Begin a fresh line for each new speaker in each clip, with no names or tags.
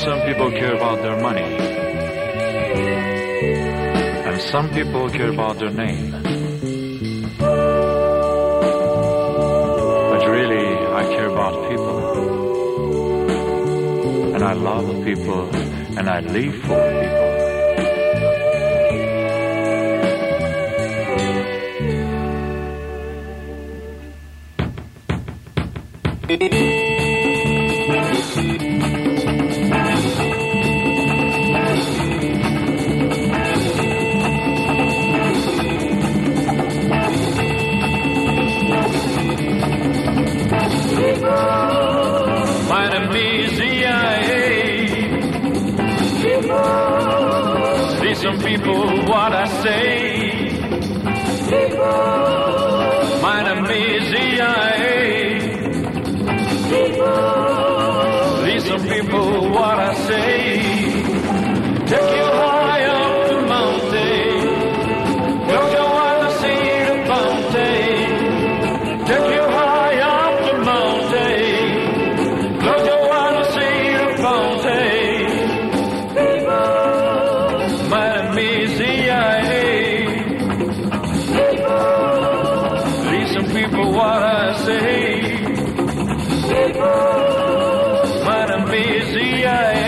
some people care about their money, and some people care about their name. But really, I care about people, and I love people, and I live for people.
My name is CIA. Listen, people, what I say. My name is CIA. Listen, people, what I say. Take you high up the mountain. Don't you wanna see the fountain? Take you high up the mountain. Don't you wanna see the fountain? My name is CIA. Listen, people, what I say. My name is CIA.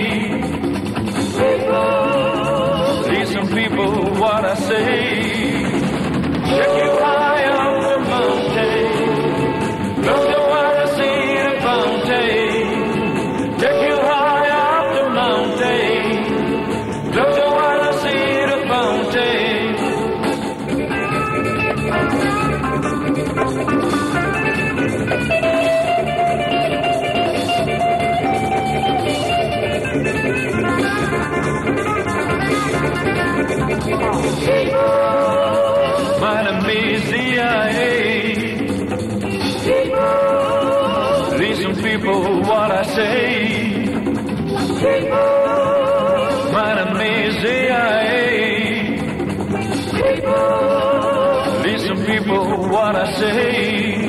Listen, people, what I say. Take you high up the mountain. Don't you wanna see the fountain? Take you high up the mountain. Don't you wanna see the fountain? My name is CIA. Listen, people, what I say. My name is CIA. Listen, people, what I say.